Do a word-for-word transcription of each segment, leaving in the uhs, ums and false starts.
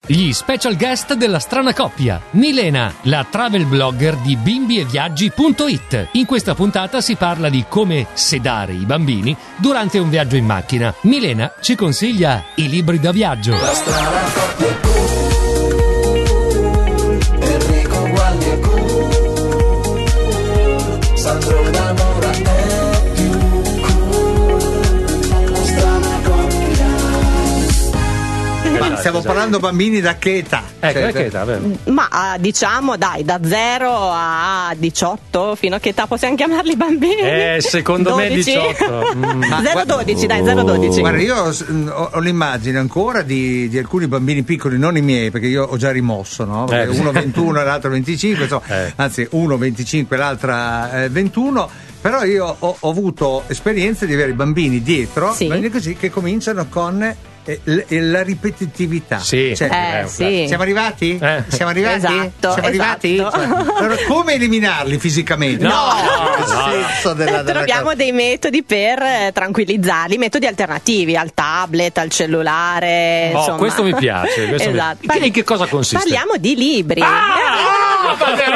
Gli special guest della strana coppia. Milena, la travel blogger di bimbi e viaggi punto it. In questa puntata si parla di come sedare i bambini durante un viaggio in macchina. Milena ci consiglia i libri da viaggio. La strana coppia è cool, Enrico Gualdi è cool, Sandro D'Amora è più cool. La strana coppia. Ma stiamo parlando bambini da che età? Ecco, Cioè, che età, vero? Ma diciamo dai, da zero a diciotto, fino a che età possiamo chiamarli bambini? Eh, secondo me dodici? diciotto. Mm. zero dodici, dai, zero dodici. Guarda, io ho, ho l'immagine ancora di, di alcuni bambini piccoli, non i miei, perché io ho già rimosso, no? Perché Eh. uno ventuno e l'altro venticinque, insomma, Eh. anzi uno venticinque e l'altra eh, ventuno. Però io ho, ho avuto esperienze di avere bambini dietro, Sì. bambini così, che cominciano con eh, l- la ripetitività. Sì. Cioè, Eh, sì. siamo arrivati? Eh. Siamo arrivati? Esatto, Siamo arrivati? esatto. Cioè, allora, come eliminarli fisicamente? No, nel no. senso della, della Troviamo cosa. dei metodi per eh, tranquillizzarli, metodi alternativi al tablet, al cellulare. Oh, insomma. questo mi piace. Questo mi- Esatto. Che- in che cosa consiste? Parliamo di libri. Ah,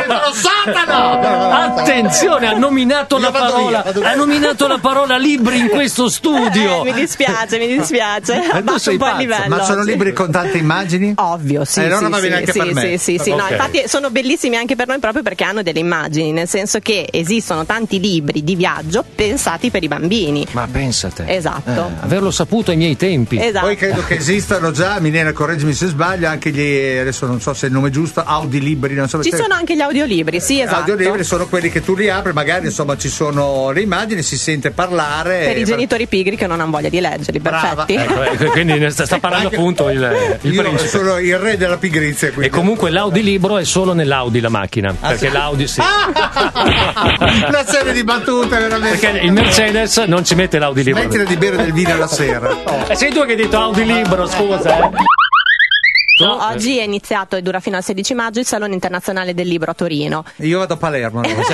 attenzione, ha nominato Io la vado parola via, vado via. ha nominato la parola libri in questo studio. Eh, mi dispiace, mi dispiace. tu Abbassa sei un po' il pazzo. livello. Ma sono sì. libri con tante immagini? Ovvio, sì. Eh, allora sì, va bene sì, anche sì, per me. Sì, sì, sì. No, Ok. infatti sono bellissimi anche per noi proprio perché hanno delle immagini, nel senso che esistono tanti libri di viaggio pensati per i bambini. Ma pensate. Esatto. Averlo saputo ai miei tempi. Esatto. Poi credo che esistano già, Milena, correggimi se sbaglio, anche gli, adesso non so se è il nome giusto, audiolibri, non so Ci se sono anche gli audiolibri, sì, esatto. audiolibri sono quelli che tu li apri, magari insomma ci sono le immagini, si sente parlare. Per i e- genitori pigri che non hanno voglia di leggerli, Brava. perfetti. Ecco, ecco, quindi ne sta, sta parlando Anche- appunto il, il Io principe. sono il re della pigrizia, E quindi. comunque l'audilibro è solo nell'Audi la macchina. perché sì? l'Audi sì. Una serie di battute veramente. Perché il Mercedes non ci mette l'audilibro. Smettila di bere del vino la sera. Oh. Eh, sei tu che hai detto audilibro, scusa. Eh. No, oggi è iniziato e dura fino al sedici maggio il Salone Internazionale del Libro a Torino. Io vado a Palermo. No?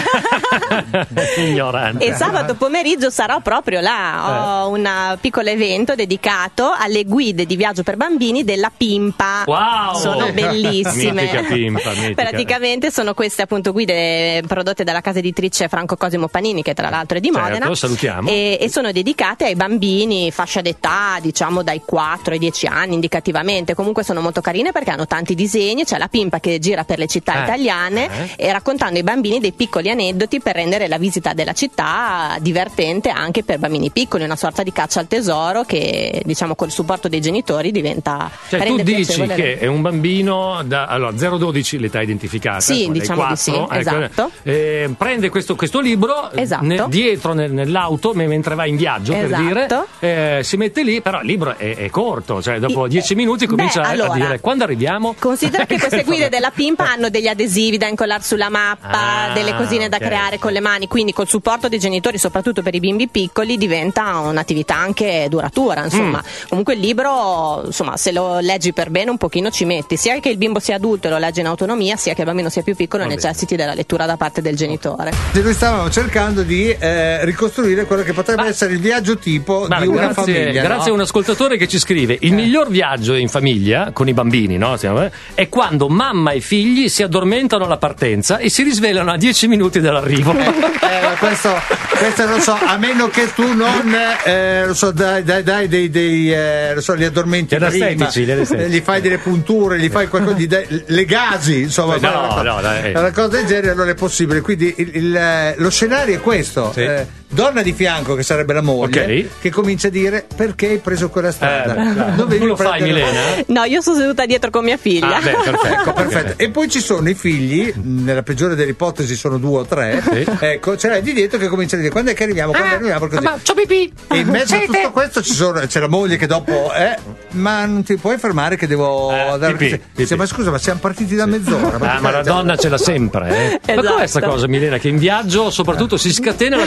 Ignorante. E sabato pomeriggio sarò proprio là. Ho un piccolo evento dedicato alle guide di viaggio per bambini della Pimpa. Wow! Sono bellissime. Mitica Pimpa, mitica. Praticamente sono queste appunto guide prodotte dalla casa editrice Franco Cosimo Panini, che tra l'altro è di Certo, Modena. salutiamo. E, e sono dedicate ai bambini fascia d'età, diciamo dai quattro ai dieci anni indicativamente. Comunque sono molto carine perché hanno tanti disegni. C'è la Pimpa che gira per le città Eh, italiane eh. e raccontando ai bambini dei piccoli aneddoti per rendere la visita della città divertente anche per bambini piccoli, una sorta di caccia al tesoro che diciamo col supporto dei genitori diventa Cioè, tu rende dici piacevole. che è un bambino da allora zero dodici l'età identificata, Sì, insomma, dai diciamo di sì, quattro, ecco, esatto. eh, prende questo, questo libro Esatto. ne- dietro nel- nell'auto me- mentre va in viaggio per Esatto. dire eh, si mette lì, però il libro è, è corto, cioè dopo I- dieci minuti comincia Beh, a- allora, a dire quando arriviamo. Considera che queste guide della Pimpa hanno degli adesivi da incollare sulla mappa, Ah, delle cosine da ok. creare con le mani, quindi col supporto dei genitori, soprattutto per i bimbi piccoli, diventa un'attività anche duratura, insomma. Mm. Comunque il libro, insomma, se lo leggi per bene un pochino ci metti, sia che il bimbo sia adulto e lo legge in autonomia, sia che il bambino sia più piccolo e Va bene. necessiti della lettura da parte del genitore. Noi stavamo cercando di eh, ricostruire quello che potrebbe Ma- essere il viaggio tipo Guarda, di una grazie, famiglia. grazie no? a un ascoltatore che ci scrive: il miglior viaggio in famiglia con i bambini, no? È quando mamma e figli si addormentano alla partenza e si risvegliano a dieci minuti dall'arrivo. Eh, questo, questo non so, a meno che tu non eh, non so, dai, dai, dai dei, dei eh, non so, li addormenti Gli anestetici, prima, gli anestetici. eh, gli fai delle punture, gli fai qualcosa, gli dai, le gasi, insomma, No, fai una cosa, no, dai. una cosa del genere non è possibile. Quindi il- il- lo scenario è questo: Sì. eh, donna di fianco, che sarebbe la moglie, Ok. che comincia a dire perché hai preso quella strada. Eh, beh, claro. Dovevi Tu lo fai, prendere- Milena? No, io sono seduta dietro con mia figlia. Ah, beh, perfetto. Ecco, perfetto. E poi ci sono i figli, nella peggiore delle ipotesi sono due o tre. Sì. Ecco, c'è lei di dietro che comincia a dire quando è che arriviamo, quando arriviamo, così. Ma c'ho pipì. E in mezzo a tutto questo ci sono, c'è la moglie che dopo, eh, ma non ti puoi fermare che devo Eh, dare. pipì, Dice, pipì. ma scusa, ma siamo partiti da mezz'ora. Ah, ma la cioè, donna ce l'ha sempre, eh. Ma Esatto. com'è sta cosa, Milena? Che in viaggio soprattutto si scatena la pipì. Eh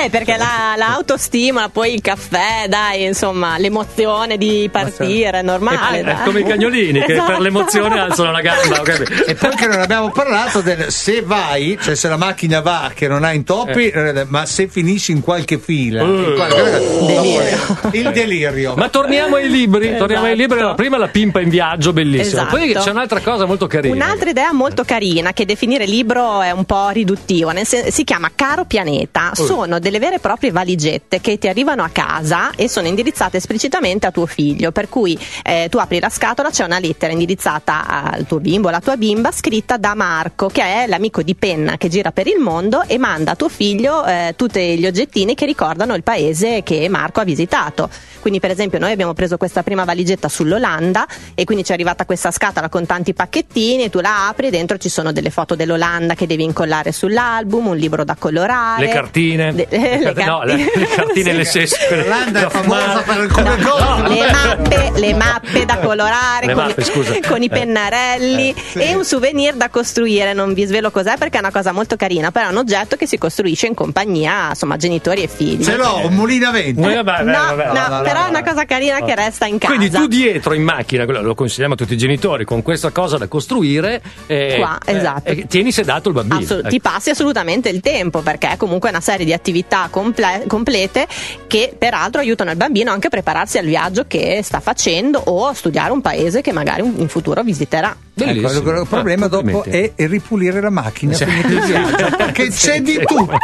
Eh, perché la, la autostimula, poi il caffè, dai, insomma, l'emozione di partire, è normale. È, dai. è come i cagnolini che Esatto. per l'emozione alzano la gamba. ho capito. E poi che non abbiamo parlato del se vai, cioè se la macchina va che non ha intoppi, eh, ma se finisci in qualche fila, in qualche- Delirio. il delirio. Ma torniamo ai libri, Esatto. torniamo ai libri. La prima, la pimpa in viaggio, bellissima. Esatto. Poi c'è un'altra cosa molto carina. Un'altra idea molto carina, che definire libro è un po' riduttivo, nel sen- si chiama Caro Pianeta. Sono delle vere e proprie valigette che ti arrivano a casa e sono indirizzate esplicitamente a tuo figlio, per cui eh, tu apri la scatola, c'è una lettera indirizzata al tuo bimbo, alla tua bimba, scritta da Marco, che è l'amico di penna che gira per il mondo e manda a tuo figlio eh, tutti gli oggettini che ricordano il paese che Marco ha visitato. Quindi per esempio noi abbiamo preso questa prima valigetta sull'Olanda e quindi ci è arrivata questa scatola con tanti pacchettini e tu la apri e dentro ci sono delle foto dell'Olanda che devi incollare sull'album, un libro da colorare, Le cartine. De- le cartine. No, le, le cartine Sì. le sessi. L'Olanda è famosa per il No, come le mappe, le mappe da colorare Le con, mappe, i, scusa. con i Eh. pennarelli Eh, sì. e un souvenir da costruire. Non vi svelo cos'è perché è una cosa molto carina, però è un oggetto che si costruisce in compagnia, insomma, genitori e figli. Ce l'ho, un mulino a venti. Eh, vabbè, No, vabbè, no, vabbè, però vabbè. è una cosa carina che resta in casa. Quindi tu dietro in macchina, quello lo consigliamo a tutti i genitori, con questa cosa da costruire, eh, Qua, eh, esatto. eh, tieni sedato il bambino. Assolut- Ecco. ti passi assolutamente il tempo, perché è comunque una serie di attività comple- complete che peraltro aiutano il bambino anche a prepararsi al viaggio che sta facendo o a studiare un paese che magari in futuro visiterà. Ecco, il il problema Ah, dopo complimenti. è ripulire la macchina Sì. finito il viaggio, perché c'è di sì. tutto.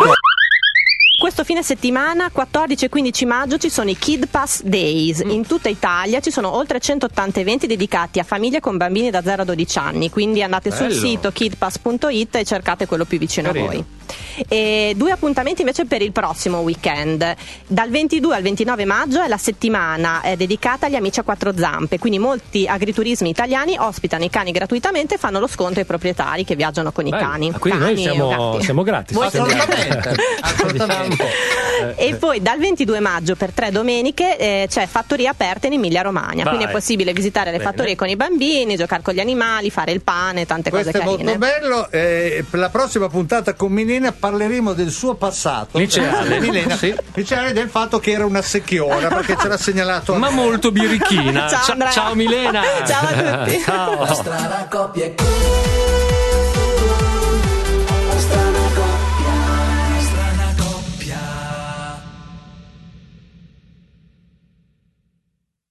Questo fine settimana, quattordici e quindici maggio, ci sono i Kid Pass Days. In tutta Italia ci sono oltre centottanta eventi dedicati a famiglie con bambini da zero a dodici anni, quindi andate sul Bello. sito kidpass punto it e cercate quello più vicino Carino. a voi. E due appuntamenti invece per il prossimo weekend. Dal ventidue al ventinove maggio è la settimana eh, dedicata agli amici a quattro zampe, quindi molti agriturismi italiani ospitano i cani gratuitamente e fanno lo sconto ai proprietari che viaggiano con i Bello. cani. Ah, quindi noi Cani o siamo, gatti. siamo gratis. Voi siete- Assolutamente, assolutamente. E poi dal ventidue maggio per tre domeniche eh, c'è fattoria aperta in Emilia Romagna, Vai. quindi è possibile visitare le Bene. fattorie con i bambini, giocare con gli animali, fare il pane, tante Questo cose è molto carine. bello. Eh, per la prossima puntata con Milena parleremo del suo passato. Liceale. Eh, Milena, Sì. liceale, del fatto che era una secchiona, perché ce l'ha segnalato. Ma molto birichina. Ciao, Ciao, Andrea. ciao Milena. Ciao a tutti. Ciao. La strana coppia è cool.